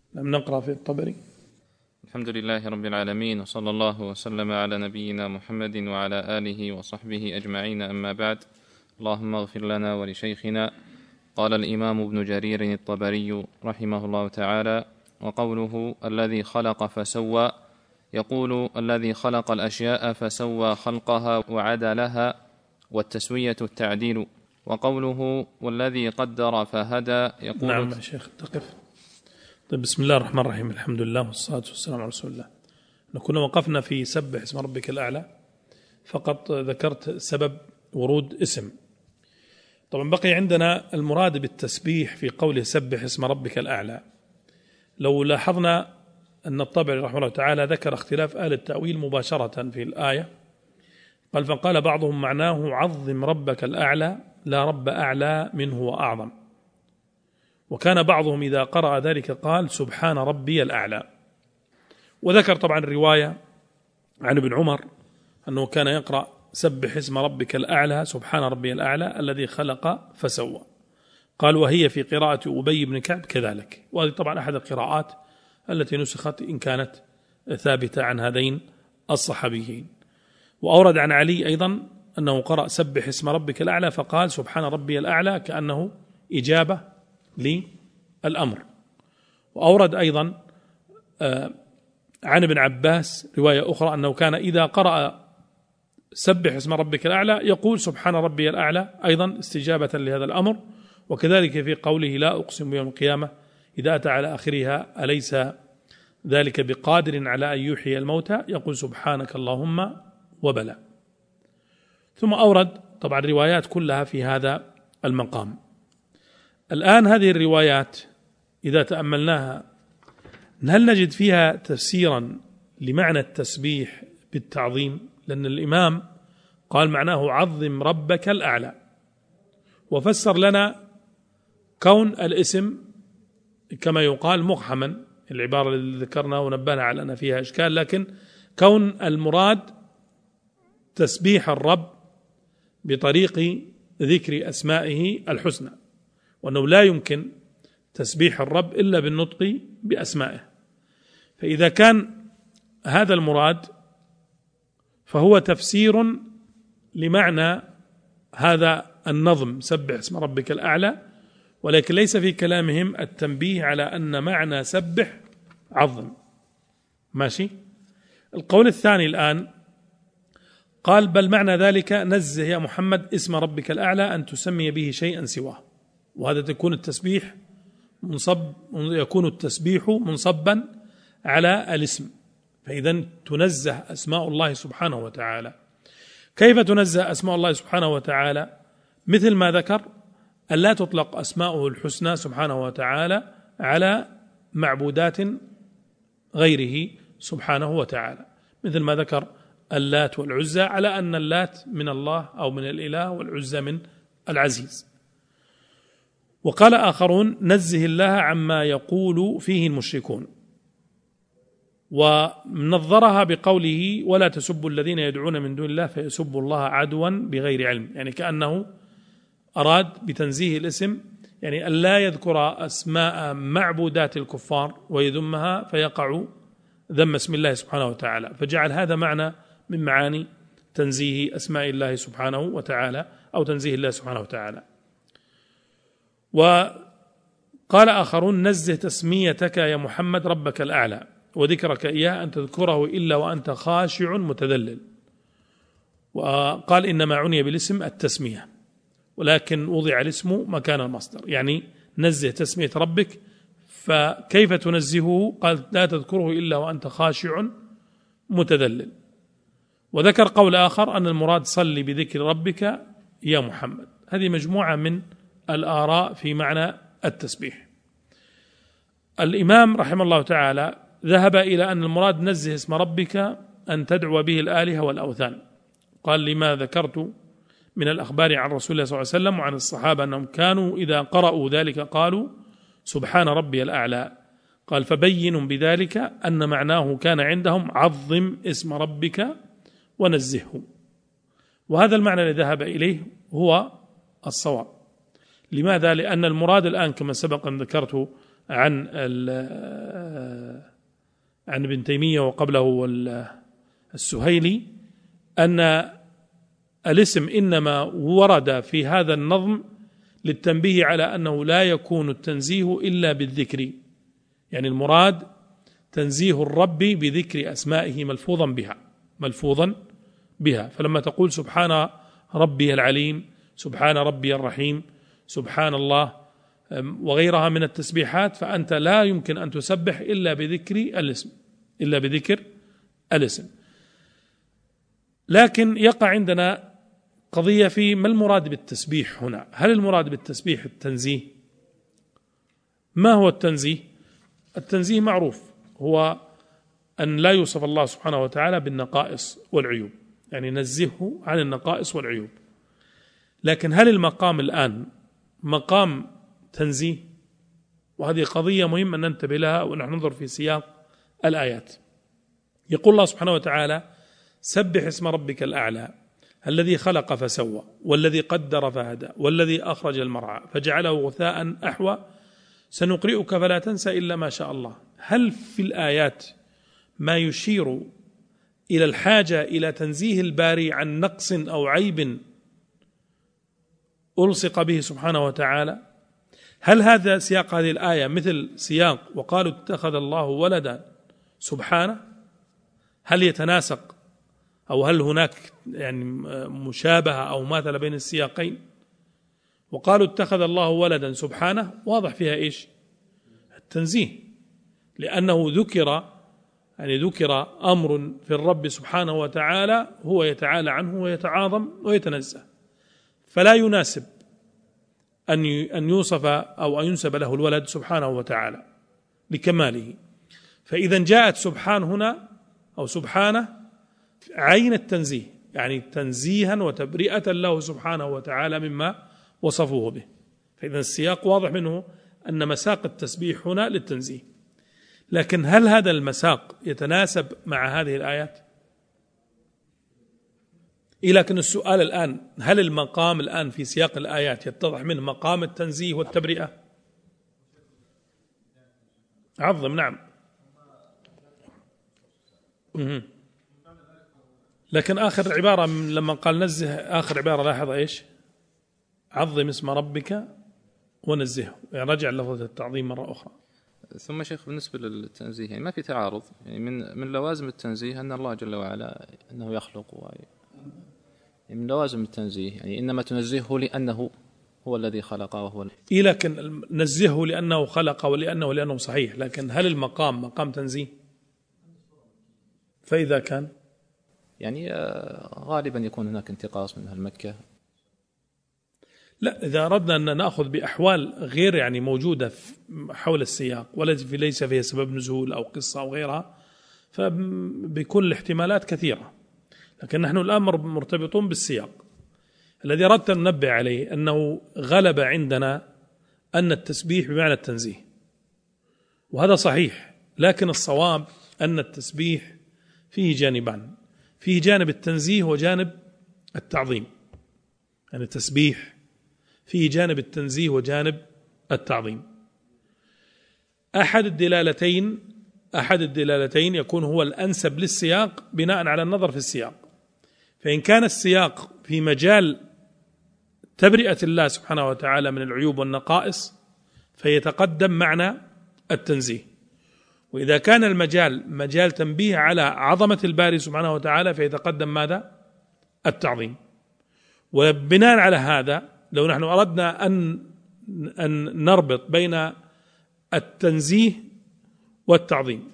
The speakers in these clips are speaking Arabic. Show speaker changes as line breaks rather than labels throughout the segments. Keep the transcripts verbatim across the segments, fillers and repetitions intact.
لم نقرأ في الطبري.
الحمد لله رب العالمين، وصلى الله وسلم على نبينا محمد وعلى آله وصحبه أجمعين، أما بعد. اللهم اغفر لنا ولشيخنا. قال الإمام ابن جرير الطبري رحمه الله تعالى: وقوله الذي خلق فسوى، يقول الذي خلق الأشياء فسوى خلقها وعدلها، والتسوية التعديل. وقوله والذي قدر فهدى، يقول
نعم يا شيخ تقف. طيب، بسم الله الرحمن الرحيم، الحمد لله والصلاة والسلام على رسول الله. كنا وقفنا في سبح اسم ربك الأعلى، فقط ذكرت سبب ورود اسم. طبعا بقي عندنا المراد بالتسبيح في قوله سبح اسم ربك الأعلى. لو لاحظنا أن الطبري رحمه الله تعالى ذكر اختلاف أهل التأويل مباشرة في الآية، قال فقال بعضهم معناه عظم ربك الأعلى، لا رب أعلى منه وأعظم. وكان بعضهم إذا قرأ ذلك قال سبحان ربي الأعلى. وذكر طبعا الرواية عن ابن عمر أنه كان يقرأ سبح اسم ربك الأعلى سبحان ربي الأعلى الذي خلق فسوى. قال وهي في قراءة أبي بن كعب كذلك، وهذه طبعا أحد القراءات التي نسخت إن كانت ثابتة عن هذين الصحابيين. وأورد عن علي أيضا أنه قرأ سبح اسم ربك الأعلى فقال سبحان ربي الأعلى كأنه إجابة للأمر. وأورد أيضا عن ابن عباس رواية أخرى أنه كان إذا قرأ سبح اسم ربك الأعلى يقول سبحان ربي الأعلى أيضا استجابة لهذا الأمر. وكذلك في قوله لا أقسم بيوم القيامة إذا أتى على آخرها أليس ذلك بقادر على أن يحيي الموتى يقول سبحانك اللهم وبلى. ثم أورد طبعا الروايات كلها في هذا المقام. الآن هذه الروايات إذا تأملناها هل نجد فيها تفسيرا لمعنى التسبيح بالتعظيم؟ لأن الإمام قال معناه عظم ربك الأعلى، وفسر لنا كون الاسم كما يقال مقحما، العبارة اللي ذكرنا ونبهنا على أن فيها إشكال، لكن كون المراد تسبيح الرب بطريق ذكر أسمائه الحسنى، وأنه لا يمكن تسبيح الرب إلا بالنطق بأسمائه. فإذا كان هذا المراد فهو تفسير لمعنى هذا النظم سبح اسم ربك الأعلى، ولكن ليس في كلامهم التنبيه على أن معنى سبح عظم. ماشي. القول الثاني الآن قال بل معنى ذلك نزه يا محمد اسم ربك الأعلى أن تسمي به شيئا سواه، وهذا تكون التسبيح منصب يكون التسبيح منصبا على الاسم، فإذا تنزه أسماء الله سبحانه وتعالى. كيف تنزه أسماء الله سبحانه وتعالى؟ مثل ما ذكر أن لا تطلق أسماؤه الحسنى سبحانه وتعالى على معبودات غيره سبحانه وتعالى، مثل ما ذكر اللات والعزى على أن اللات من الله أو من الإله والعزى من العزيز. وقال آخرون نزه الله عما يقول فيه المشركون، ونظرها بقوله ولا تسبوا الذين يدعون من دون الله فيسبوا الله عدوا بغير علم، يعني كأنه أراد بتنزيه الاسم يعني ألا يذكر أسماء معبودات الكفار ويذمها فيقع ذم اسم الله سبحانه وتعالى، فجعل هذا معنى من معاني تنزيه أسماء الله سبحانه وتعالى أو تنزيه الله سبحانه وتعالى. وقال آخرون نزه تسميتك يا محمد ربك الأعلى وذكرك إياه أن تذكره إلا وأنت خاشع متذلل. وقال إنما عني بالاسم التسمية، ولكن وضع الاسم مكان المصدر، يعني نزه تسمية ربك، فكيف تنزهه؟ قال لا تذكره إلا وأنت خاشع متذلل. وذكر قول آخر أن المراد صلي بذكر ربك يا محمد. هذه مجموعة من الآراء في معنى التسبيح. الإمام رحمه الله تعالى ذهب إلى أن المراد نزه اسم ربك أن تدعو به الآلهة والأوثان. قال لما ذكرت من الأخبار عن رسول الله صلى الله عليه وسلم وعن الصحابة أنهم كانوا إذا قرأوا ذلك قالوا سبحان ربي الأعلى. قال فبين بذلك أن معناه كان عندهم عظم اسم ربك ونزهه، وهذا المعنى الذي ذهب إليه هو الصواب. لماذا؟ لأن المراد الآن كما سبق أن ذكرت عن عن ابن تيمية وقبله السهيلي أن الاسم إنما ورد في هذا النظم للتنبيه على أنه لا يكون التنزيه إلا بالذكر، يعني المراد تنزيه الرب بذكر أسمائه ملفوظا بها ملفوظا بها فلما تقول سبحان ربي العليم، سبحان ربي الرحيم، سبحان الله وغيرها من التسبيحات، فأنت لا يمكن أن تسبح إلا بذكر الاسم إلا بذكر الاسم. لكن يقع عندنا قضية في ما المراد بالتسبيح هنا؟ هل المراد بالتسبيح التنزيه؟ ما هو التنزيه؟ التنزيه معروف، هو أن لا يوصف الله سبحانه وتعالى بالنقائص والعيوب، يعني نزهه عن النقائص والعيوب. لكن هل المقام الآن مقام تنزيه؟ وهذه قضية مهمة أن ننتبه لها ونحن ننظر في سياق الآيات. يقول الله سبحانه وتعالى: سبح اسم ربك الأعلى الذي خلق فسوى والذي قدر فهدى والذي أخرج المرعى فجعله غثاء أحوى سنقرئك فلا تنسى إلا ما شاء الله. هل في الآيات ما يشير إلى الحاجة إلى تنزيه الباري عن نقص أو عيب ألصق به سبحانه وتعالى؟ هل هذا سياق هذه الآية مثل سياق وقالوا اتخذ الله ولدا سبحانه؟ هل يتناسق أو هل هناك يعني مشابهة أو ماثلة بين السياقين؟ وقالوا اتخذ الله ولدا سبحانه واضح فيها إيش؟ التنزيه، لأنه ذكر يعني ذكر أمر في الرب سبحانه وتعالى هو يتعالى عنه ويتعاظم ويتنزه، فلا يناسب أن أن يوصف أو أن ينسب له الولد سبحانه وتعالى لكماله. فإذا جاءت سبحان هنا أو سبحانه عين التنزيه، يعني تنزيها وتبرئة له سبحانه وتعالى مما وصفوه به. فإذا السياق واضح منه أن مساق التسبيح هنا للتنزيه. لكن هل هذا المساق يتناسب مع هذه الآيات؟ لكن السؤال الآن، هل المقام الآن في سياق الآيات يتضح منه مقام التنزيه والتبرئة؟ عظم. نعم. لكن آخر عبارة لما قال نزه، آخر عبارة لاحظ إيش؟ عظم اسم ربك ونزهه، يعني رجع لفظة التعظيم مرة أخرى.
ثم شيخ بالنسبة للتنزيه يعني ما في تعارض، يعني من من لوازم التنزيه أن الله جل وعلا أنه يخلق و... يعني من لوازم التنزيه يعني إنما تنزهه لأنه هو الذي خلق وهو ال...
إيه لكن نزهه لأنه خلق ولأنه لأنه صحيح، لكن هل المقام مقام تنزيه؟ فإذا كان
يعني غالبا يكون هناك انتقاص من أهل مكة.
لا، إذا أردنا أن نأخذ بأحوال غير يعني موجودة حول السياق والتي ليس فيها سبب نزول أو قصة أو غيرها فبيكون الاحتمالات كثيرة، لكن نحن الآن مرتبطون بالسياق. الذي أردت أن ننبه عليه أنه غلب عندنا أن التسبيح بمعنى التنزيه، وهذا صحيح، لكن الصواب أن التسبيح فيه جانبان، فيه جانب التنزيه وجانب التعظيم. يعني التسبيح فيه جانب التنزيه وجانب التعظيم. أحد الدلالتين أحد الدلالتين يكون هو الأنسب للسياق بناء على النظر في السياق. فإن كان السياق في مجال تبرئة الله سبحانه وتعالى من العيوب والنقائص فيتقدم معنى التنزيه، وإذا كان المجال مجال تنبيه على عظمة الباري سبحانه وتعالى فيتقدم ماذا؟ التعظيم. وبناء على هذا لو نحن أردنا أن أن نربط بين التنزيه والتعظيم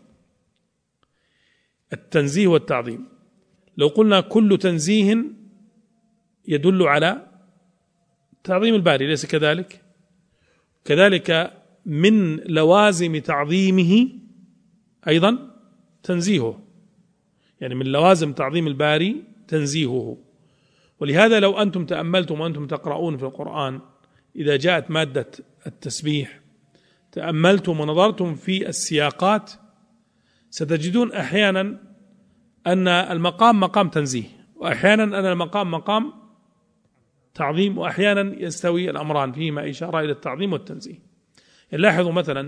التنزيه والتعظيم لو قلنا كل تنزيه يدل على تعظيم الباري، ليس كذلك؟ كذلك من لوازم تعظيمه أيضا تنزيهه، يعني من لوازم تعظيم الباري تنزيهه. ولهذا لو أنتم تأملتم وأنتم تقرؤون في القرآن إذا جاءت مادة التسبيح تأملتم ونظرتم في السياقات ستجدون أحيانا أن المقام مقام تنزيه، وأحيانا أن المقام مقام تعظيم، وأحيانا يستوي الأمران فيهما إشارة إلى التعظيم والتنزيه. لاحظوا مثلا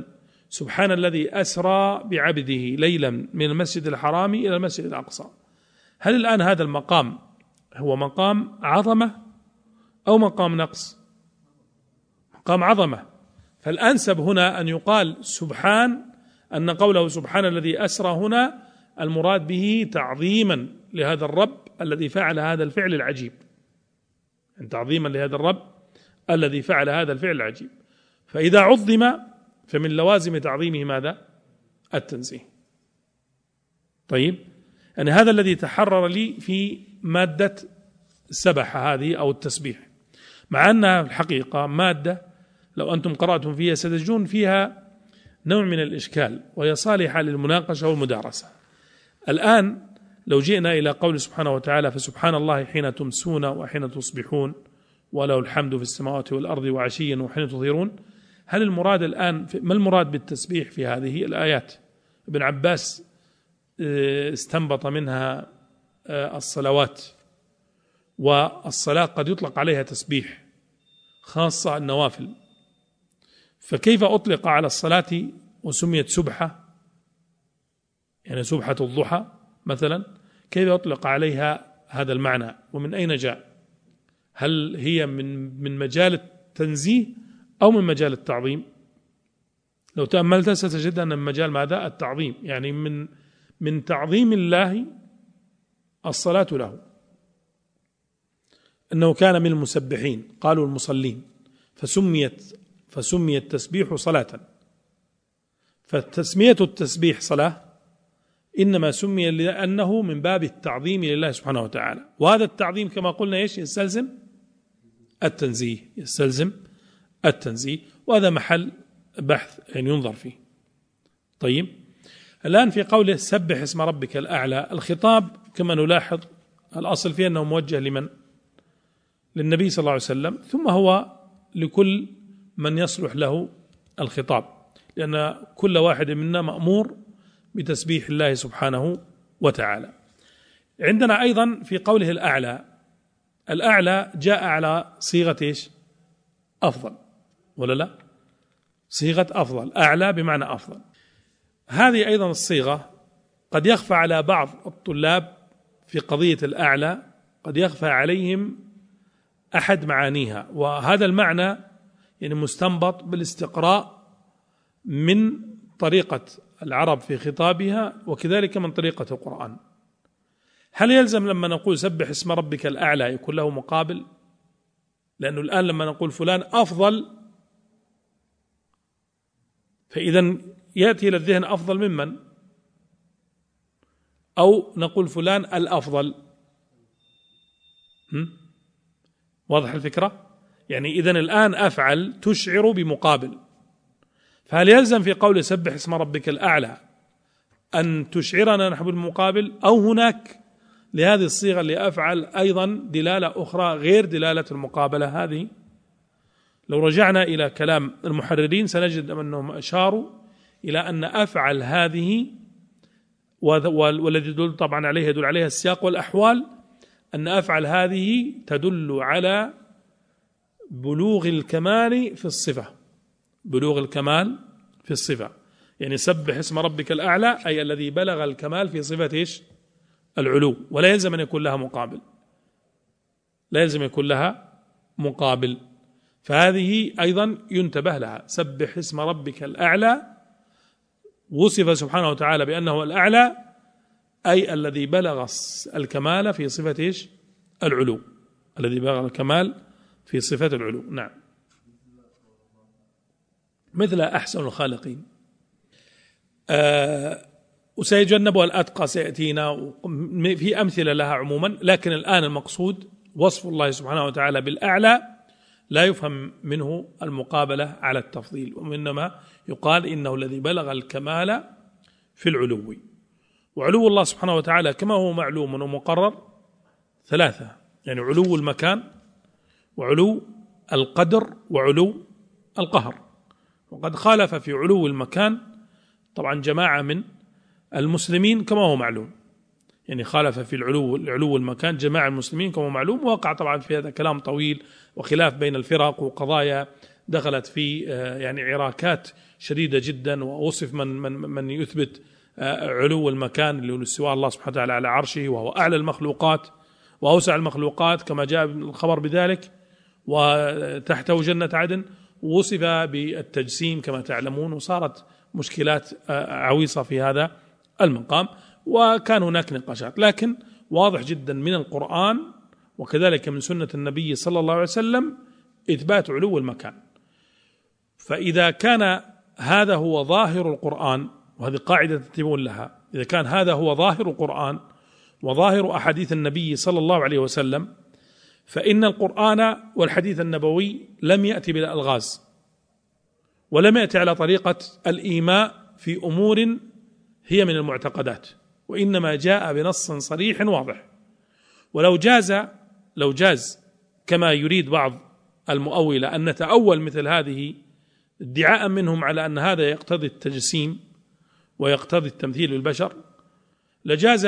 سبحان الذي أسرى بعبده ليلا من المسجد الحرام إلى المسجد الأقصى. هل الآن هذا المقام هو مقام عظمة أو مقام نقص؟ مقام عظمة. فالأنسب هنا أن يقال سبحان، أن قوله سبحان الذي أسرى هنا المراد به تعظيما لهذا الرب الذي فعل هذا الفعل العجيب، يعني تعظيما لهذا الرب الذي فعل هذا الفعل العجيب. فإذا عظم فمن لوازم تعظيمه ماذا؟ التنزيه. طيب، يعني هذا الذي تحرر لي في مادة سبح هذه أو التسبيح، مع أنها في الحقيقة مادة لو أنتم قرأتم فيها ستجدون فيها نوع من الإشكال، وهي صالحة للمناقشة والمدارسة. الآن لو جئنا إلى قول سبحانه وتعالى فسبحان الله حين تمسون وحين تصبحون وله الحمد في السماوات والأرض وعشيا وحين تظهرون، هل المراد الآن، ما المراد بالتسبيح في هذه الآيات؟ ابن عباس استنبط منها الصلوات، والصلاة قد يطلق عليها تسبيح خاصة النوافل، فكيف أطلق على الصلاة وسميت سبحة، يعني سبحة الضحى مثلا، كيف أطلق عليها هذا المعنى ومن أين جاء؟ هل هي من من مجال التنزيه أو من مجال التعظيم؟ لو تأملت ستجد أن من مجال ماذا؟ التعظيم، يعني من من تعظيم الله الصلاة له، أنه كان من المسبحين، قالوا المصلين، فسميت فسمي التسبيح صلاة. فتسمية التسبيح صلاة إنما سمي لأنه من باب التعظيم لله سبحانه وتعالى، وهذا التعظيم كما قلنا إيش؟ يستلزم التنزيه، يستلزم التنزيه، وهذا محل بحث يعني ينظر فيه. طيب، الآن في قوله سبح اسم ربك الأعلى، الخطاب كما نلاحظ الأصل فيه أنه موجه لمن؟ للنبي صلى الله عليه وسلم، ثم هو لكل من يصلح له الخطاب، لأن كل واحد منا مأمور بتسبيح الله سبحانه وتعالى. عندنا أيضا في قوله الأعلى، الأعلى جاء على صيغة إيش؟ أفضل، ولا لا؟ صيغة أفضل، أعلى بمعنى أفضل. هذه أيضا الصيغة قد يخفى على بعض الطلاب في قضية الأعلى، قد يخفى عليهم أحد معانيها، وهذا المعنى يعني مستنبط بالاستقراء من طريقة العرب في خطابها وكذلك من طريقة القرآن. هل يلزم لما نقول سبح اسم ربك الأعلى يكون له مقابل؟ لأنه الآن لما نقول فلان أفضل، فإذا يأتي إلى الذهن أفضل ممن، أو نقول فلان الأفضل. واضح الفكرة؟ يعني إذن الآن أفعل تشعر بمقابل، فهل يلزم في قول سبح اسم ربك الأعلى أن تشعرنا نحن بالمقابل، أو هناك لهذه الصيغة اللي أفعل أيضا دلالة أخرى غير دلالة المقابلة هذه؟ لو رجعنا إلى كلام المحررين سنجد أنهم أشاروا إلى أن أفعل هذه، والذي يدل طبعا عليها يدل عليها السياق والأحوال، أن أفعل هذه تدل على بلوغ الكمال في الصفة، بلوغ الكمال في الصفة، يعني سبح اسم ربك الأعلى أي الذي بلغ الكمال في صفة إيش؟ العلو، ولا يلزم أن يكون لها مقابل، لا يلزم أن يكون لها مقابل. فهذه أيضا ينتبه لها، سبح اسم ربك الأعلى، وصف سبحانه وتعالى بأنه الأعلى أي الذي بلغ الكمال في صفة إيش؟ العلو، الذي بلغ الكمال في صفة العلو. نعم، مثل أحسن الخالقين، أه وسيجنبها الأتقى سيأتينا في أمثلة لها عموما، لكن الآن المقصود وصف الله سبحانه وتعالى بالأعلى لا يفهم منه المقابلة على التفضيل، وإنما يقال إنه الذي بلغ الكمال في العلو. وعلو الله سبحانه وتعالى كما هو معلوم ومقرر ثلاثة، يعني علو المكان وعلو القدر وعلو القهر. وقد خالف في علو المكان طبعا جماعة من المسلمين كما هو معلوم، يعني خالف في العلو العلو المكان جماعة المسلمين كما هو معلوم، ووقع طبعا في هذا كلام طويل وخلاف بين الفرق وقضايا دخلت في يعني عراكات شديدة جدا، ووصف من من من يثبت علو المكان اللي هو استواء الله سبحانه وتعالى على عرشه، وهو أعلى المخلوقات وأوسع المخلوقات كما جاء الخبر بذلك، وتحته جنة عدن. وصف بالتجسيم كما تعلمون، وصارت مشكلات عويصة في هذا المقام، وكان هناك نقاشات. لكن واضح جدا من القرآن وكذلك من سنة النبي صلى الله عليه وسلم إثبات علو المكان. فإذا كان هذا هو ظاهر القرآن، وهذه قاعدة تنتبهون لها، إذا كان هذا هو ظاهر القرآن وظاهر أحاديث النبي صلى الله عليه وسلم، فإن القرآن والحديث النبوي لم يأتي بالألغاز، ولم يأتي على طريقة الإيماء في أمور هي من المعتقدات، وإنما جاء بنص صريح واضح. ولو جاز لو جاز كما يريد بعض المؤولة أن نتأول مثل هذه ادعاء منهم على أن هذا يقتضي التجسيم ويقتضي التمثيل بالبشر، لجاز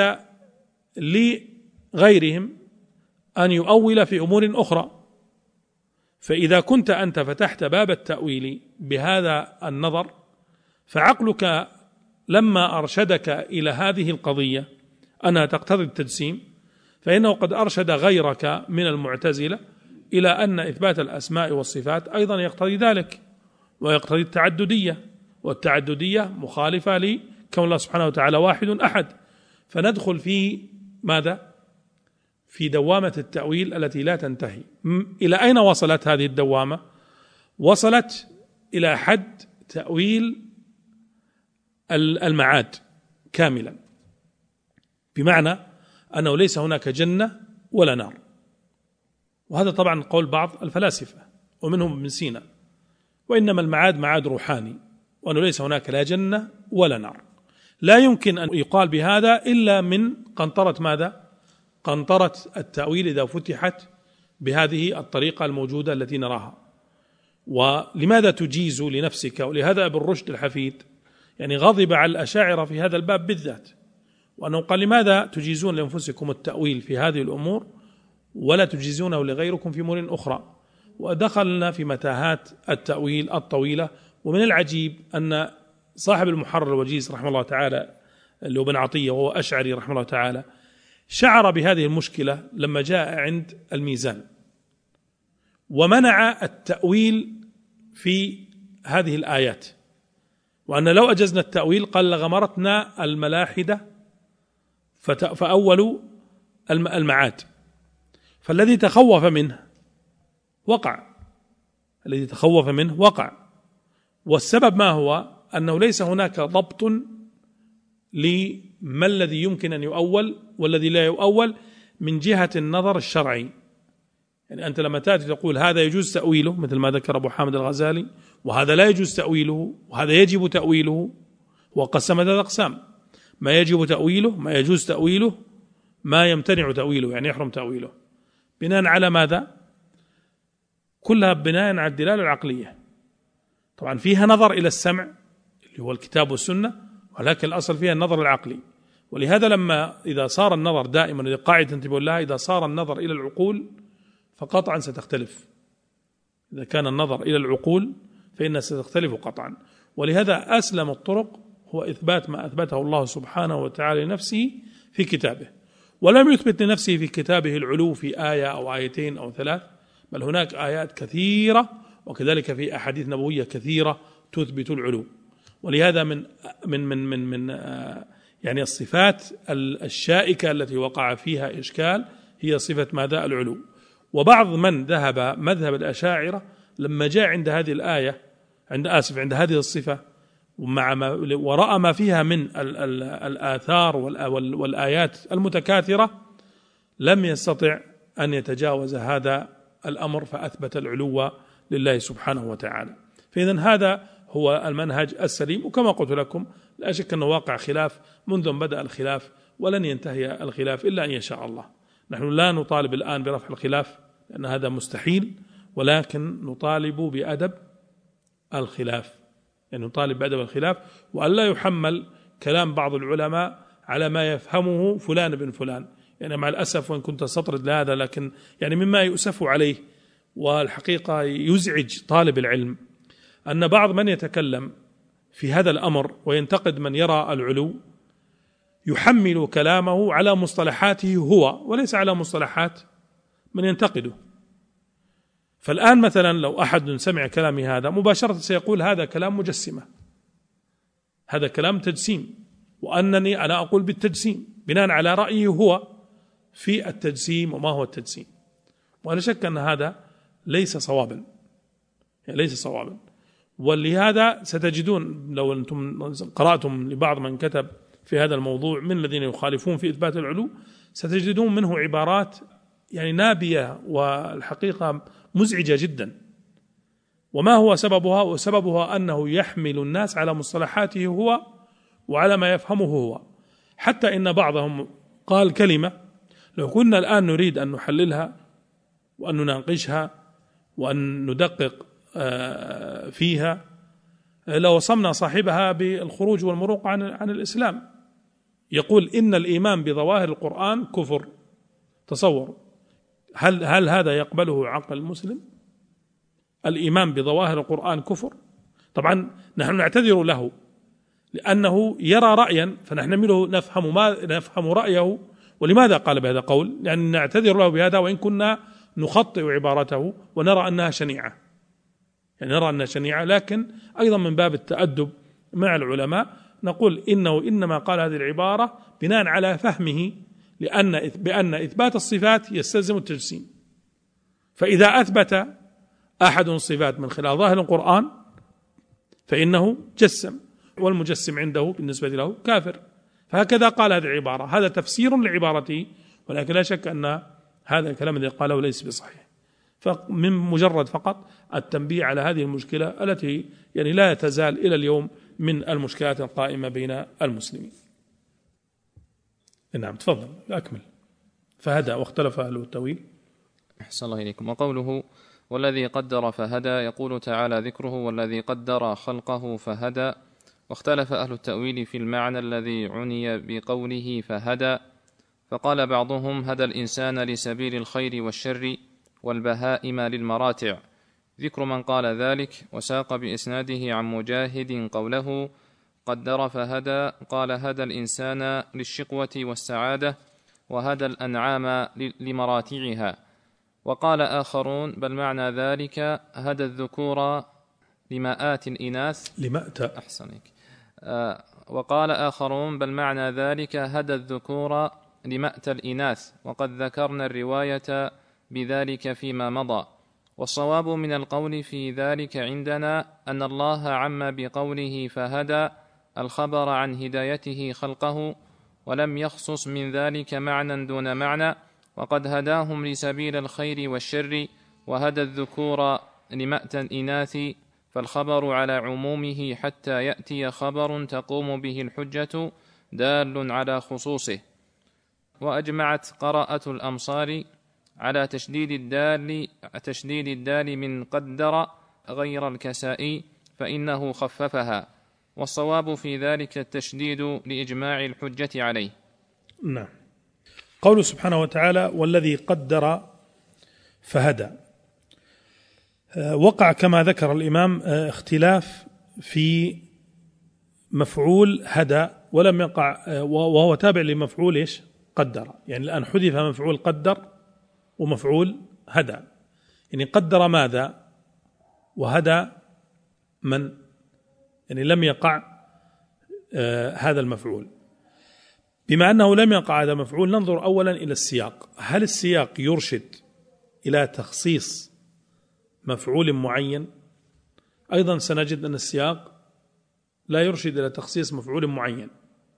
لغيرهم أن يؤول في أمور أخرى. فإذا كنت أنت فتحت باب التأويل بهذا النظر، فعقلك لما أرشدك إلى هذه القضية أنها تقتضي التجسيم، فإنه قد أرشد غيرك من المعتزلة إلى أن إثبات الأسماء والصفات أيضا يقتضي ذلك، ويقتضي التعددية، والتعددية مخالفة لكون الله سبحانه وتعالى واحد أحد. فندخل في ماذا؟ في دوامة التأويل التي لا تنتهي. إلى أين وصلت هذه الدوامة؟ وصلت إلى حد تأويل المعاد كاملا، بمعنى أنه ليس هناك جنة ولا نار. وهذا طبعا قول بعض الفلاسفة ومنهم ابن سينا، وإنما المعاد معاد روحاني، وأنه ليس هناك لا جنة ولا نار. لا يمكن أن يقال بهذا إلا من قنطرة ماذا؟ قنطرة التأويل إذا فتحت بهذه الطريقة الموجودة التي نراها. ولماذا تجيز لنفسك؟ ولهذا ابن رشد الحفيد يعني غضب على الأشاعرة في هذا الباب بالذات، وأنه قال: لماذا تجيزون لأنفسكم التأويل في هذه الأمور ولا تجيزونه لغيركم في أمور أخرى؟ ودخلنا في متاهات التأويل الطويلة. ومن العجيب أن صاحب المحرر الوجيز رحمه الله تعالى اللي هو بن عطية وهو أشعري رحمه الله تعالى شعر بهذه المشكلة لما جاء عند الميزان، ومنع التأويل في هذه الآيات، وأن لو أجزنا التأويل قال لغمرتنا الملاحدة فأولوا المعاد. فالذي تخوف منه وقع، الذي تخوف منه وقع. والسبب ما هو؟ أنه ليس هناك ضبط لما الذي يمكن أن يؤول والذي لا يؤول من جهة النظر الشرعي. يعني أنت لما تأتي تقول هذا يجوز تأويله مثل ما ذكر أبو حامد الغزالي، وهذا لا يجوز تأويله، وهذا يجب تأويله، وقسم ذات أقسام: ما يجب تأويله، ما يجوز تأويله، ما يمتنع تأويله يعني يحرم تأويله. بناء على ماذا؟ كلها بناء على الدلالة العقلية. طبعا فيها نظر إلى السمع اللي هو الكتاب والسنة، ولكن الأصل فيها النظر العقلي. ولهذا لما إذا صار النظر دائما، إذا قاعدة تنتبه لها، إذا صار النظر إلى العقول فقطعا ستختلف. إذا كان النظر إلى العقول فإنها ستختلف قطعا. ولهذا أسلم الطرق هو إثبات ما أثبته الله سبحانه وتعالى لنفسه في كتابه، ولم يثبت لنفسه في كتابه العلو في آية أو آيتين أو ثلاث، بل هناك آيات كثيرة وكذلك في أحاديث نبوية كثيرة تثبت العلو. ولهذا من من من من, من يعني الصفات الشائكة التي وقع فيها إشكال هي صفة ماذا؟ العلو. وبعض من ذهب مذهب الأشاعرة لما جاء عند هذه الآية عند آسف عند هذه الصفة ومع ما ورأى ما فيها من ال ال الآثار والآيات المتكاثرة، لم يستطع أن يتجاوز هذا الأمر، فأثبت العلو لله سبحانه وتعالى. فإذن هذا هو المنهج السليم. وكما قلت لكم لا شك أنه واقع خلاف منذ بدأ الخلاف، ولن ينتهي الخلاف إلا أن يشاء الله. نحن لا نطالب الآن برفع الخلاف لأن هذا مستحيل، ولكن نطالب بأدب الخلاف، يعني نطالب بأدب الخلاف، وأن لا يحمل كلام بعض العلماء على ما يفهمه فلان بن فلان. يعني مع الأسف وإن كنت استطرد لهذا، لكن يعني مما يؤسف عليه والحقيقة يزعج طالب العلم أن بعض من يتكلم في هذا الأمر وينتقد من يرى العلو يحمل كلامه على مصطلحاته هو وليس على مصطلحات من ينتقده. فالآن مثلا لو أحد سمع كلامي هذا مباشرة سيقول هذا كلام مجسمة، هذا كلام تجسيم، وأنني أنا أقول بالتجسيم بناء على رأيه هو في التجسيم وما هو التجسيم. ولا شك أن هذا ليس صوابا، يعني ليس صوابا. ولهذا ستجدون لو أنتم قرأتم لبعض من كتب في هذا الموضوع من الذين يخالفون في إثبات العلو ستجدون منه عبارات يعني نابية والحقيقة مزعجة جدا. وما هو سببها؟ وسببها أنه يحمل الناس على مصطلحاته هو وعلى ما يفهمه هو، حتى إن بعضهم قال كلمة لو كنا الآن نريد أن نحللها وأن نناقشها وأن ندقق فيها لوصمنا صاحبها بالخروج والمروق عن عن الإسلام. يقول إن الإيمان بظواهر القرآن كفر. تصور، هل هل هذا يقبله عقل مسلم؟ الإيمان بظواهر القرآن كفر. طبعا نحن نعتذر له لأنه يرى رأيا فنحن نفهم ما نفهم رأيه ولماذا قال بهذا القول، لأن يعني نعتذر له بهذا وإن كنا نخطئ عبارته ونرى أنها شنيعة، يعني نرى أنها شنيعة، لكن أيضا من باب التأدب مع العلماء نقول إنه إنما قال هذه العبارة بناء على فهمه لأن بأن إثبات الصفات يستلزم التجسيم. فإذا أثبت أحد الصفات من خلال ظاهر القرآن فإنه جسم، والمجسم عنده بالنسبة له كافر. فهكذا قال هذه العبارة، هذا تفسير لعبارته، ولكن لا شك أن هذا الكلام الذي قاله ليس بصحيح. فمن مجرد فقط التنبيه على هذه المشكلة التي يعني لا تزال إلى اليوم من المشكلات القائمة بين المسلمين. نعم تفضل أكمل. فهدى واختلف أهل التأويل.
أحسن الله إليكم. وقوله والذي قدر فهدى، يقول تعالى ذكره والذي قدر خلقه فهدى. واختلف أهل التأويل في المعنى الذي عني بقوله فهدى، فقال بعضهم هدى الإنسان لسبيل الخير والشر والبهائم للمراتع، ذكر من قال ذلك، وساق بإسناده عن مجاهد قوله قدر فهدى، قال هدى الإنسان للشقوة والسعادة، وهدى الأنعام لمراتعها. وقال آخرون بل معنى ذلك هدى الذكور لمآت الإناث
لمأت
أحسنك آه وقال آخرون بل معنى ذلك هدى الذكور لمأت الإناث، وقد ذكرنا الرواية بذلك فيما مضى. والصواب من القول في ذلك عندنا أن الله عم بقوله فهدى الخبر عن هدايته خلقه، ولم يخصص من ذلك معنى دون معنى، وقد هداهم لسبيل الخير والشر، وهدى الذكور لمأت الإناث، فالخبر على عمومه حتى يأتي خبر تقوم به الحجة دال على خصوصه. وأجمعت قراءة الأمصار على تشديد الدال تشديد الدال من قدر غير الكسائي، فإنه خففها، والصواب في ذلك التشديد لإجماع الحجة عليه.
نعم. قوله سبحانه وتعالى والذي قدر فهدى، وقع كما ذكر الإمام اختلاف في مفعول هدى، ولم يقع وهو تابع لمفعول إيش قدر. يعني الآن حذف مفعول قدر ومفعول هدى، يعني قدر ماذا وهدى من، يعني لم يقع آه هذا المفعول. بما أنه لم يقع هذا المفعول ننظر أولا إلى السياق، هل السياق يرشد إلى تخصيص مفعول معين؟ أيضا سنجد أن السياق لا يرشد إلى تخصيص مفعول معين.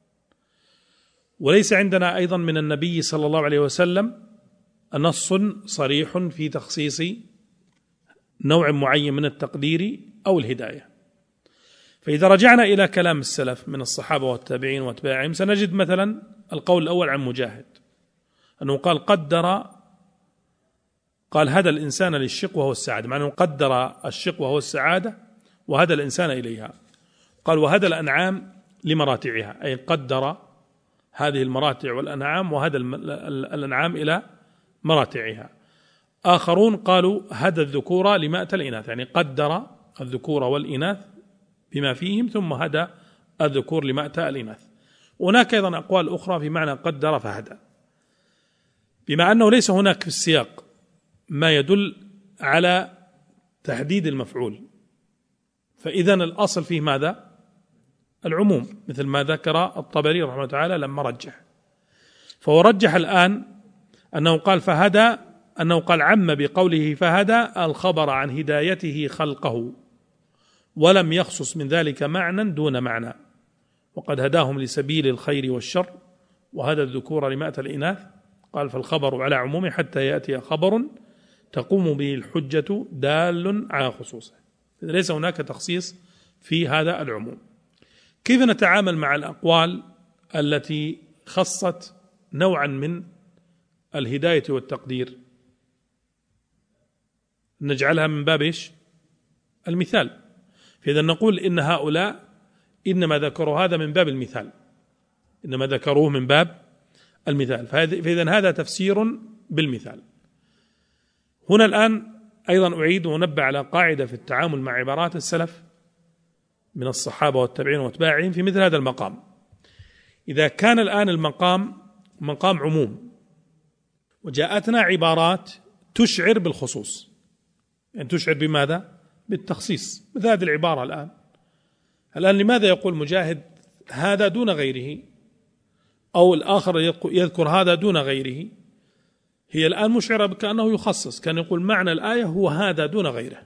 وليس عندنا أيضا من النبي صلى الله عليه وسلم نص صريح في تخصيص نوع معين من التقدير أو الهداية. فإذا رجعنا إلى كلام السلف من الصحابة والتابعين واتباعهم سنجد مثلا القول الأول عن مجاهد أنه قال قدر، قال هدى الإنسان للشقوة والسعادة، معنى قدر الشقوة والسعادة وهدى الإنسان إليها. قال وهدى الأنعام لمراتعها، أي قدر هذه المراتع والأنعام وهدى الأنعام إلى مراتعها. آخرون قالوا هدى الذكور لما أتى الإناث، يعني قدر الذكور والإناث بما فيهم ثم هدى الذكور لما أتى الإناث. هناك أيضا أقوال أخرى في معنى قدر فهدى، بما أنه ليس هناك في السياق ما يدل على تحديد المفعول، فإذن الأصل فيه ماذا؟ العموم، مثل ما ذكر الطبري رحمه الله تعالى لما رجح. فهو رجح الآن أنه قال فهدى، أنه قال عم بقوله فهدى الخبر عن هدايته خلقه، ولم يخصص من ذلك معنى دون معنى، وقد هداهم لسبيل الخير والشر، وهدى الذكور لما أتى الإناث. قال فالخبر على عمومه حتى يأتي خبر تقوم به الحجة دال على خصوصه، ليس هناك تخصيص في هذا العموم. كيف نتعامل مع الأقوال التي خصت نوعا من الهداية والتقدير؟ نجعلها من باب إيش؟ المثال. فإذا نقول إن هؤلاء إنما ذكروا هذا من باب المثال، إنما ذكروه من باب المثال، فإذا هذا تفسير بالمثال. هنا الآن أيضا أعيد ونبه على قاعدة في التعامل مع عبارات السلف من الصحابة والتابعين واتباعهم في مثل هذا المقام. إذا كان الآن المقام مقام عموم وجاءتنا عبارات تشعر بالخصوص، يعني تشعر بماذا؟ بالتخصيص، مثل هذه العبارة الآن. الآن لماذا يقول مجاهد هذا دون غيره، أو الآخر يذكر هذا دون غيره؟ هي الآن مشعرة بكأنه يخصص، كان يقول معنى الآية هو هذا دون غيره.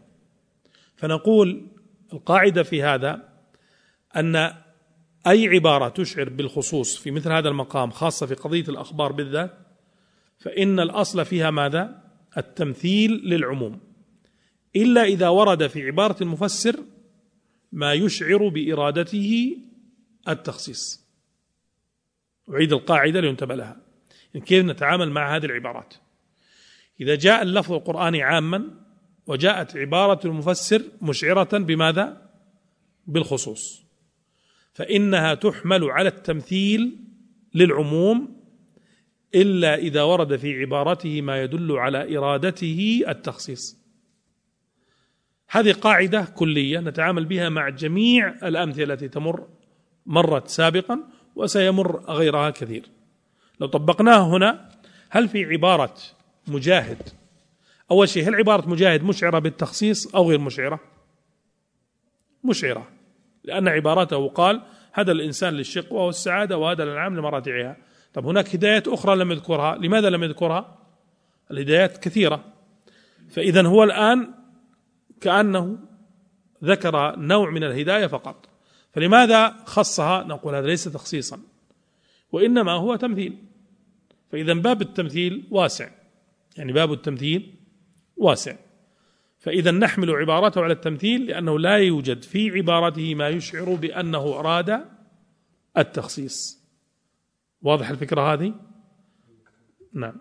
فنقول القاعدة في هذا أن أي عبارة تشعر بالخصوص في مثل هذا المقام، خاصة في قضية الأخبار بالذات، فإن الأصل فيها ماذا؟ التمثيل للعموم، إلا إذا ورد في عبارة المفسر ما يشعر بإرادته التخصيص. أعيد القاعدة لينتبه لها. كيف نتعامل مع هذه العبارات؟ إذا جاء اللفظ القرآني عاما وجاءت عبارة المفسر مشعرة بماذا؟ بالخصوص، فإنها تحمل على التمثيل للعموم إلا إذا ورد في عبارته ما يدل على إرادته التخصيص. هذه قاعدة كلية نتعامل بها مع جميع الأمثلة التي تمر مرت سابقا وسيمر غيرها كثير. لو طبقناها هنا، هل في عبارة مجاهد، أول شيء هل عبارة مجاهد مشعرة بالتخصيص أو غير مشعرة؟ مشعرة، لأن عبارته قال هذا الإنسان للشقوة والسعادة وهذا الأنعام لمراتعها. طب هناك هدايات أخرى لم يذكرها، لماذا لم يذكرها؟ الهدايات كثيرة. فإذا هو الآن كأنه ذكر نوع من الهداية فقط، فلماذا خصها؟ نقول هذا ليس تخصيصا وإنما هو تمثيل. فإذا باب التمثيل واسع، يعني باب التمثيل واسع، فإذا نحمل عبارته على التمثيل لأنه لا يوجد في عبارته ما يشعر بأنه أراد التخصيص. واضح الفكرة هذه؟ نعم.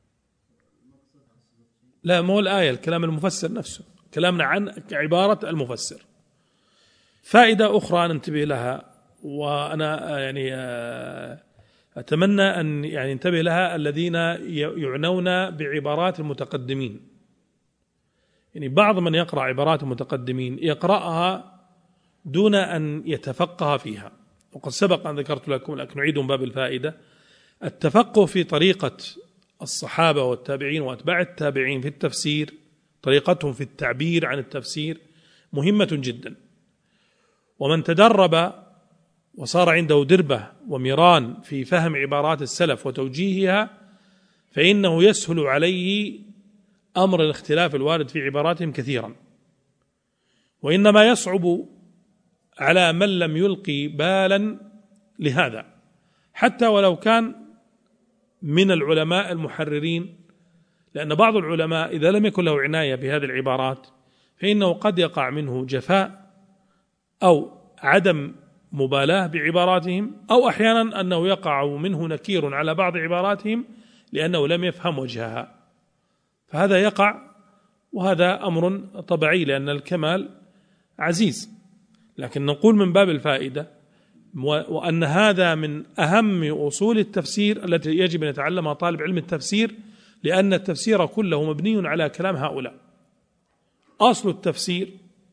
لا، مو الآية، الكلام المفسر نفسه، كلامنا عن عبارة المفسر. فائدة أخرى ننتبه لها، وأنا يعني أتمنى أن يعني ينتبه لها الذين يعنون بعبارات المتقدمين. يعني بعض من يقرأ عبارات المتقدمين يقرأها دون أن يتفقه فيها، وقد سبق أن ذكرت لكم لكن أعيد من باب الفائدة. التفقه في طريقة الصحابة والتابعين وأتباع التابعين في التفسير، طريقتهم في التعبير عن التفسير مهمة جدا، ومن تدرب وصار عنده دربة وميران في فهم عبارات السلف وتوجيهها فإنه يسهل عليه أمر الاختلاف الوارد في عباراتهم كثيرا. وإنما يصعب على من لم يلقي بالا لهذا، حتى ولو كان من العلماء المحررين، لأن بعض العلماء إذا لم يكن له عناية بهذه العبارات فإنه قد يقع منه جفاء أو عدم مبالاة بعباراتهم، أو أحيانا أنه يقع منه نكير على بعض عباراتهم لأنه لم يفهم وجهها، فهذا يقع، وهذا أمر طبيعي لأن الكمال عزيز. لكن نقول من باب الفائدة وأن هذا من أهم أصول التفسير التي يجب أن يتعلمها طالب علم التفسير لأن التفسير كله مبني على كلام هؤلاء. أصل التفسير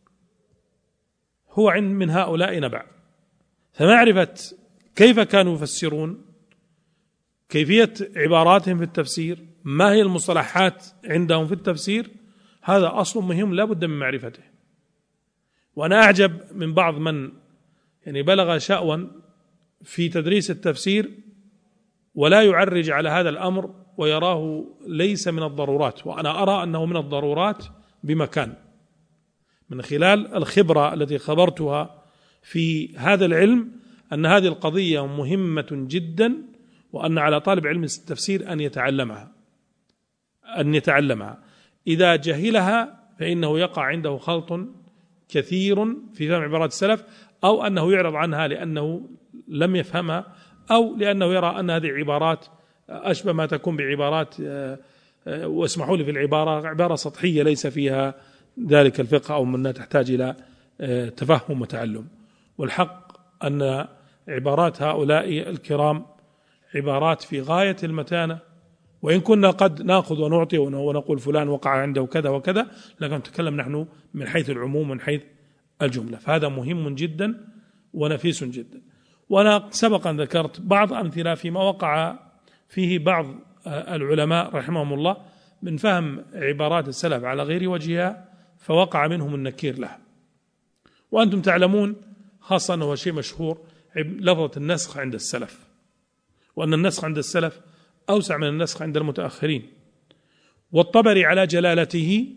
هو من هؤلاء نبع، فمعرفة كيف كانوا يفسرون، كيفية عباراتهم في التفسير، ما هي المصطلحات عندهم في التفسير، هذا أصل مهم لا بد من معرفته. وأنا أعجب من بعض من يعني بلغ شأوا في تدريس التفسير ولا يعرج على هذا الأمر ويراه ليس من الضرورات، وأنا أرى أنه من الضرورات بمكان، من خلال الخبرة التي خبرتها في هذا العلم أن هذه القضية مهمة جدا، وأن على طالب علم التفسير أن يتعلمها أن يتعلمها إذا جهلها فإنه يقع عنده خلط كثير في فهم عبارات السلف، أو أنه يعرض عنها لأنه لم يفهمها، أو لأنه يرى أن هذه عبارات أشبه ما تكون بعبارات، واسمحوا لي في العبارة، عبارة سطحية ليس فيها ذلك الفقه أو منها تحتاج إلى تفهم وتعلم. والحق أن عبارات هؤلاء الكرام عبارات في غاية المتانة، وإن كنا قد نأخذ ونعطي ونقول فلان وقع عنده كذا وكذا، لكن نتكلم نحن من حيث العموم من حيث الجملة، فهذا مهم جدا ونفيس جدا. وأنا سبقا ذكرت بعض أمثلة فيما وقع فيه بعض العلماء رحمهم الله من فهم عبارات السلف على غير وجهها فوقع منهم النكير له. وأنتم تعلمون خاصة أنه شيء مشهور لفظة النسخ عند السلف، وأن النسخ عند السلف أوسع من النسخ عند المتأخرين. والطبري على جلالته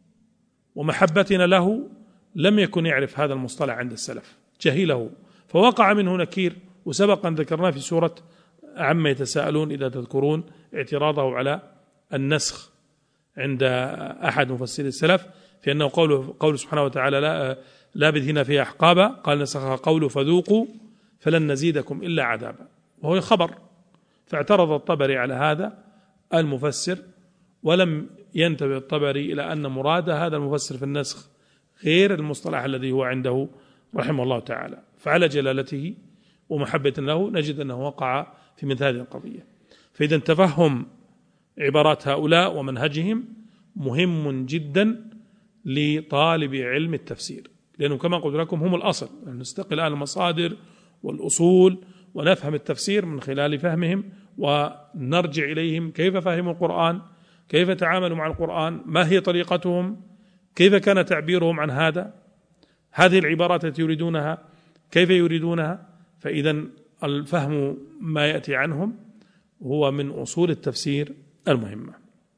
ومحبتنا له لم يكن يعرف هذا المصطلح عند السلف، جهله فوقع منه نكير. وسبقا ذكرنا في سورة عما يتساءلون إذا تذكرون اعتراضه على النسخ عند أحد مفسري السلف في أنه قوله قول سبحانه وتعالى لا لابثين فيها أحقابا، قال نسخها قوله فذوقوا فلن نزيدكم إلا عذابا، وهو خبر. فاعترض الطبري على هذا المفسر، ولم ينتبه الطبري إلى أن مراد هذا المفسر في النسخ غير المصطلح الذي هو عنده رحمه الله تعالى. فعلى جلالته ومحبة له نجد أنه وقع في مثل هذه القضية. فإذا تفهم عبارات هؤلاء ومنهجهم مهم جدا لطالب علم التفسير، لأنه كما قلت لكم هم الأصل، نستقل على المصادر والأصول ونفهم التفسير من خلال فهمهم، ونرجع إليهم كيف فهموا القرآن، كيف تعاملوا مع القرآن، ما هي طريقتهم، كيف كان تعبيرهم عن هذا، هذه العبارات التي يريدونها كيف يريدونها. فإذا الفهم ما يأتي عنهم هو من أصول التفسير المهمة.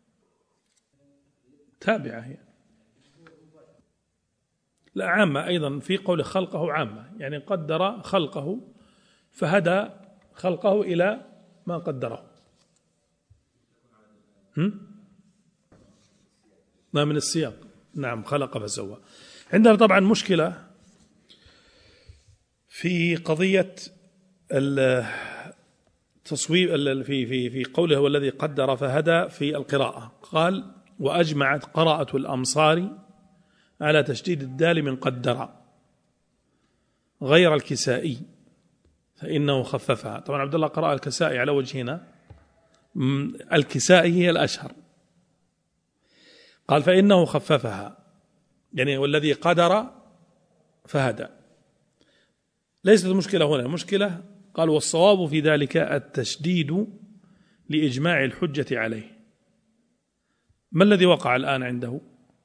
تابعة هي لا عامة أيضا في قول خلقه عامة، يعني قدر خلقه فهدى خلقه إلى ما قدره. ما من السياق، نعم خلق فسوى. عندنا طبعا مشكلة في قضية التصويب في في في قوله هو الذي قدر فهدى في القراءة. قال وأجمعت قراءة الأمصار على تشديد الدال من قدر غير الكسائي فإنه خففها. طبعا عبد الله قرأ الكسائي على وجهنا، الكسائي هي الأشهر. قال فإنه خففها، يعني والذي قدر فهدى. ليست المشكلة هنا، المشكلة قال والصواب في ذلك التشديد لإجماع الحجة عليه. ما الذي وقع الآن عنده؟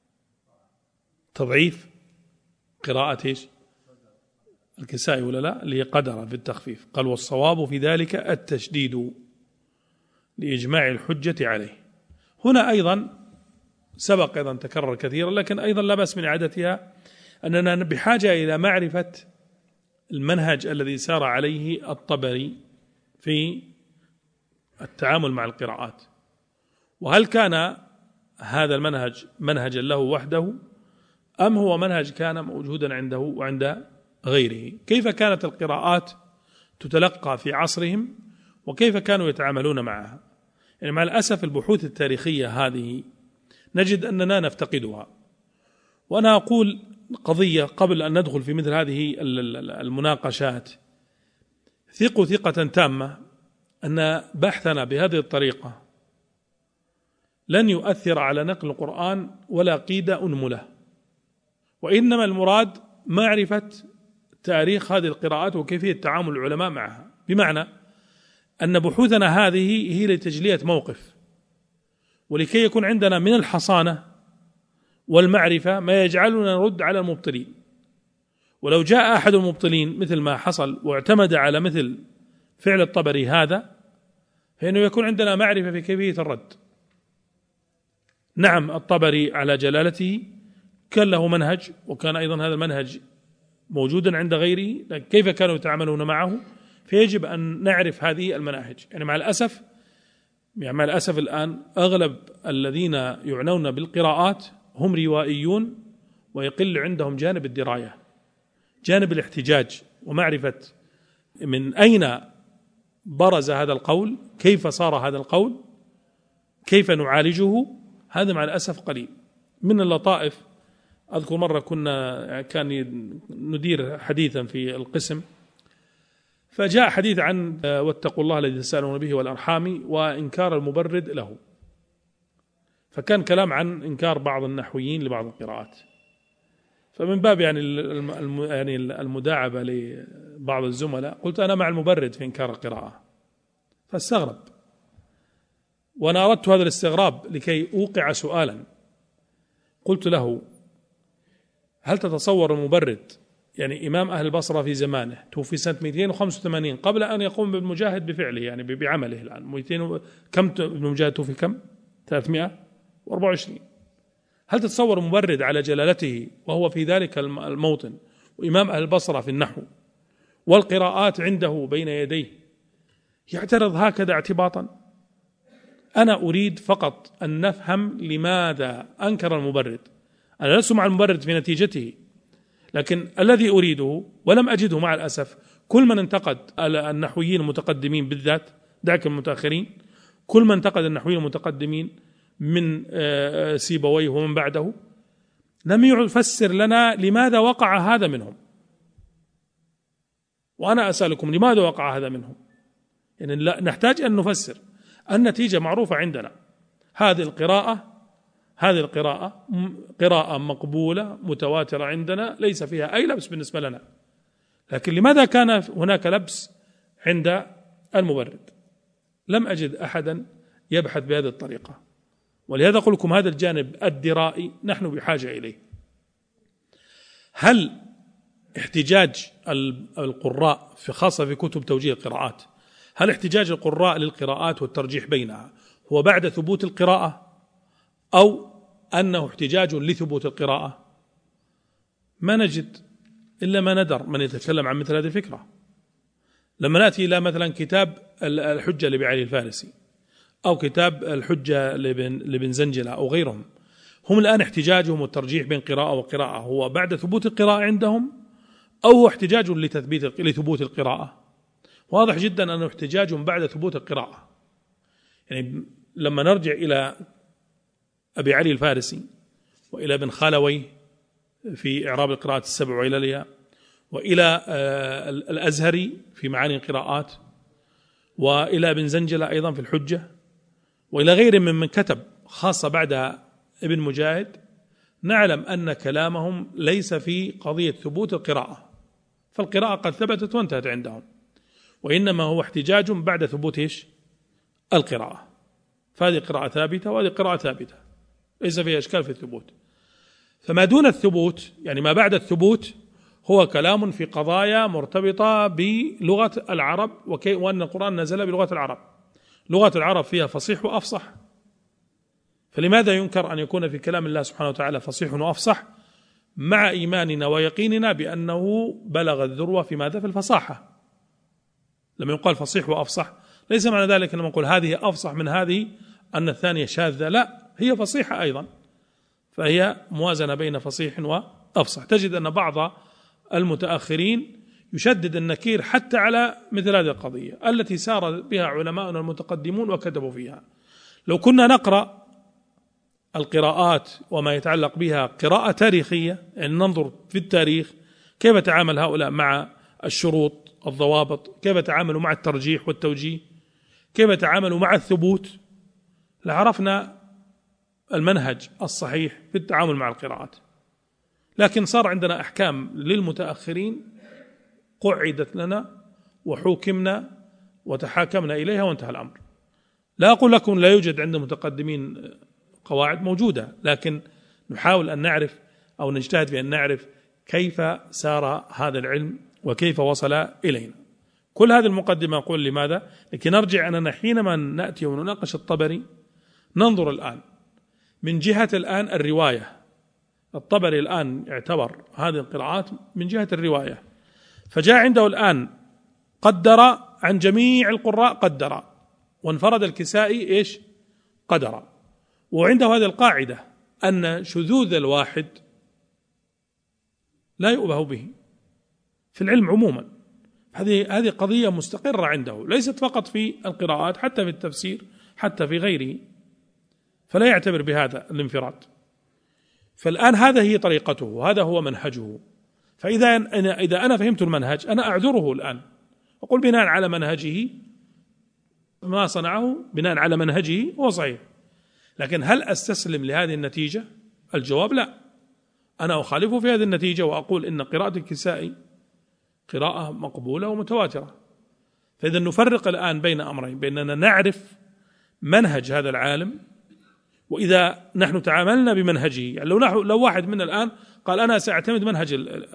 تضعيف قراءة إيش؟ الكسائي ولا لا؟ اللي قدر في التخفيف. قال والصواب في ذلك التشديد لإجماع الحجة عليه. هنا أيضا سبق أيضا تكرر كثيرا، لكن أيضا لا بأس من إعادتها، أننا بحاجة إلى معرفة المنهج الذي سار عليه الطبري في التعامل مع القراءات، وهل كان هذا المنهج منهجا له وحده أم هو منهج كان موجودا عنده وعند غيره، كيف كانت القراءات تتلقى في عصرهم وكيف كانوا يتعاملون معها. يعني مع الأسف البحوث التاريخية هذه نجد أننا نفتقدها. وأنا أقول قضية قبل أن ندخل في مثل هذه المناقشات، ثقوا ثقة تامة أن بحثنا بهذه الطريقة لن يؤثر على نقل القرآن ولا قيد أنملة، وإنما المراد معرفة تاريخ هذه القراءات وكيفية تعامل العلماء معها، بمعنى أن بحوثنا هذه هي لتجلية موقف، ولكي يكون عندنا من الحصانة والمعرفة ما يجعلنا نرد على المبطلين. ولو جاء أحد المبطلين مثل ما حصل واعتمد على مثل فعل الطبري هذا، فإنه يكون عندنا معرفة في كيفية الرد. نعم الطبري على جلالته كان له منهج، وكان أيضا هذا المنهج موجودا عند غيره، لكن كيف كانوا يتعاملون معه؟ فيجب أن نعرف هذه المناهج. يعني مع الأسف يعني مع الأسف الآن أغلب الذين يعنون بالقراءات هم روائيون، ويقل عندهم جانب الدراية، جانب الاحتجاج ومعرفة من أين برز هذا القول، كيف صار هذا القول، كيف نعالجه. هذا مع الأسف قليل. من اللطائف أذكر مرة كنا كان ندير حديثا في القسم، فجاء حديث عن واتقوا الله الذي تسألون به والأرحام وإنكار المبرد له، فكان كلام عن إنكار بعض النحويين لبعض القراءات. فمن باب يعني يعني المداعبة لبعض الزملاء قلت أنا مع المبرد في إنكار القراءة، فاستغرب، وأنا أردت هذا الاستغراب لكي أوقع سؤالا. قلت له هل تتصور المبرد، يعني إمام أهل البصرة في زمانه توفي سنة مئتين وخمسة وثمانين قبل أن يقوم ابن مجاهد بفعله، يعني بعمله الآن مئتين كم ابن مجاهد توفي كم؟ ثلاثمائة وأربعة وعشرين. هل تتصور مبرد على جلالته وهو في ذلك الموطن، وإمام أهل البصرة في النحو والقراءات عنده بين يديه، يعترض هكذا اعتباطا؟ أنا أريد فقط أن نفهم لماذا أنكر المبرد. أنا لست مع المبرد في نتيجته، لكن الذي أريده ولم أجده مع الأسف، كل من انتقد النحويين المتقدمين بالذات، دعك المتأخرين، كل من انتقد النحويين المتقدمين من سيبويه ومن بعده لم يفسر لنا لماذا وقع هذا منهم. وأنا أسألكم لماذا وقع هذا منهم؟ يعني نحتاج أن نفسر. النتيجة معروفة عندنا، هذه القراءة هذه القراءة قراءة مقبولة متواترة عندنا، ليس فيها أي لبس بالنسبة لنا، لكن لماذا كان هناك لبس عند المبرد؟ لم أجد أحدا يبحث بهذه الطريقة، ولهذا أقول لكم هذا الجانب الدرائي نحن بحاجة إليه. هل احتجاج القراء في خاصة في كتب توجيه القراءات، هل احتجاج القراء للقراءات والترجيح بينها هو بعد ثبوت القراءة، أو أنه احتجاج لثبوت القراءة؟ ما نجد إلا ما ندر من يتكلم عن مثل هذه الفكرة. لما نأتي إلى مثلا كتاب الحجة لبعلي الفارسي، أو كتاب الحجة لابن زنجلة أو غيرهم، هم الآن احتجاجهم والترجيح بين قراءة وقراءة هو بعد ثبوت القراءة عندهم، أو هو احتجاج لتثبيت لثبوت القراءة؟ واضح جدا أنه احتجاج بعد ثبوت القراءة. يعني لما نرجع إلى أبي علي الفارسي، وإلى ابن خالويه في إعراب القراءات السبع وعللها، وإلى الأزهري في معاني القراءات، وإلى ابن زنجلة أيضا في الحجة، وإلى غير من من كتب خاصة بعد ابن مجاهد، نعلم أن كلامهم ليس في قضية ثبوت القراءة، فالقراءة قد ثبتت وانتهت عندهم، وإنما هو احتجاج بعد ثبوت إيش؟ القراءة. فهذه قراءة ثابتة وهذه قراءة ثابتة، ليس فيها إشكال في الثبوت. فما دون الثبوت، يعني ما بعد الثبوت، هو كلام في قضايا مرتبطة بلغة العرب، وأن القرآن نزل بلغة العرب. لغة العرب فيها فصيح وأفصح، فلماذا ينكر أن يكون في كلام الله سبحانه وتعالى فصيح وأفصح، مع إيماننا ويقيننا بأنه بلغ الذروة في ماذا؟ في الفصاحة. لما يقال فصيح وأفصح ليس معنى ذلك أن نقول هذه أفصح من هذه أن الثانية شاذة، لا، هي فصيحة أيضا، فهي موازنة بين فصيح وأفصح. تجد أن بعض المتأخرين يشدد النكير حتى على مثل هذه القضية التي سار بها علماءنا المتقدمون وكتبوا فيها. لو كنا نقرأ القراءات وما يتعلق بها قراءة تاريخية، يعني ننظر في التاريخ كيف تعامل هؤلاء مع الشروط الضوابط، كيف تعاملوا مع الترجيح والتوجيه، كيف تعاملوا مع الثبوت، لعرفنا المنهج الصحيح في التعامل مع القراءات. لكن صار عندنا أحكام للمتأخرين قعدت لنا وحوكمنا وتحاكمنا إليها وانتهى الأمر. لا أقول لكم لا يوجد عند المتقدمين قواعد، موجودة، لكن نحاول أن نعرف أو نجتهد في أن نعرف كيف سار هذا العلم وكيف وصل إلينا. كل هذه المقدمة أقول لماذا؟ لكي نرجع أننا حينما نأتي ونناقش الطبري ننظر الآن من جهة الآن الرواية. الطبري الآن يعتبر هذه القراءات من جهة الرواية، فجاء عنده الآن قدر عن جميع القراء قدر، وانفرد الكسائي إيش؟ قدر. وعنده هذه القاعدة أن شذوذ الواحد لا يؤبه به في العلم عموما. هذه هذه قضية مستقرة عنده، ليست فقط في القراءات، حتى في التفسير، حتى في غيره، فلا يعتبر بهذا الانفراد. فالآن هذا هي طريقته وهذا هو منهجه. فإذا أنا إذا أنا فهمت المنهج أنا أعذره الآن، أقول بناء على منهجه ما صنعه بناء على منهجه هو صحيح. لكن هل أستسلم لهذه النتيجة؟ الجواب لا، أنا أخالفه في هذه النتيجة وأقول إن قراءة الكسائي قراءة مقبولة ومتواترة. فإذا نفرق الآن بين أمرين، بأننا نعرف منهج هذا العالم، وإذا نحن تعاملنا بمنهجه، يعني لو نحن لو واحد منا الآن قال أنا سأعتمد منهج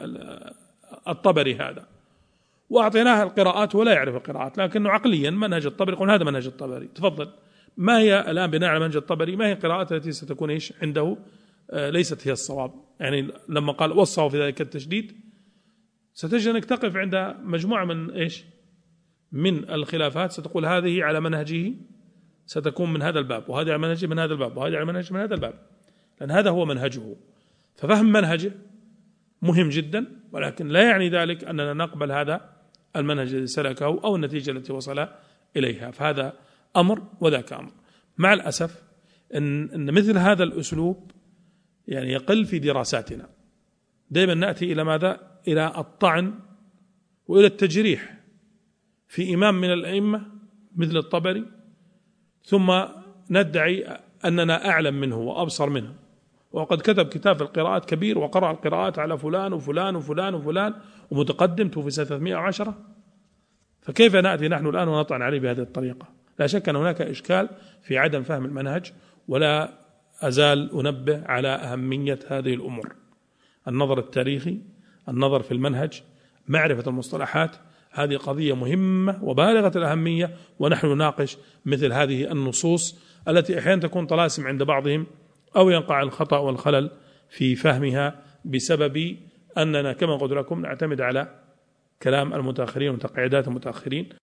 الطبري هذا وأعطيناه القراءات ولا يعرف القراءات، لكنه عقليا منهج الطبري يقول هذا منهج الطبري، تفضل ما هي الآن بناء على منهج الطبري ما هي القراءات التي ستكون إيش عنده آه ليست هي الصواب؟ يعني لما قال وصوا في ذلك التشديد ستجد أنك تقف عند مجموعة من إيش من الخلافات ستقول هذه على منهجه ستكون من هذا الباب، وهذه على منهجه من هذا الباب، وهذه على منهجه من هذا الباب، لأن هذا هو منهجه. ففهم منهجه مهم جدا، ولكن لا يعني ذلك أننا نقبل هذا المنهج الذي سلكه أو النتيجة التي وصل إليها. فهذا أمر وذاك أمر. مع الأسف إن, إن مثل هذا الأسلوب يعني يقل في دراساتنا. دائما نأتي إلى ماذا؟ إلى الطعن وإلى التجريح في إمام من الأئمة مثل الطبري، ثم ندعي أننا أعلم منه وأبصر منه، وقد كتب كتاب في القراءات كبير وقرأ القراءات على فلان وفلان وفلان وفلان ومتقدم توفي سنة ثلاثمائة وعشرة. فكيف نأتي نحن الآن ونطعن عليه بهذه الطريقة؟ لا شك أن هناك إشكال في عدم فهم المنهج، ولا أزال أنبه على أهمية هذه الأمور: النظر التاريخي، النظر في المنهج، معرفة المصطلحات. هذه قضية مهمة وبالغة الأهمية، ونحن نناقش مثل هذه النصوص التي أحيانا تكون طلاسم عند بعضهم أو ينقع الخطأ والخلل في فهمها بسبب أننا كما قلت لكم نعتمد على كلام المتأخرين وتقعيدات المتأخرين.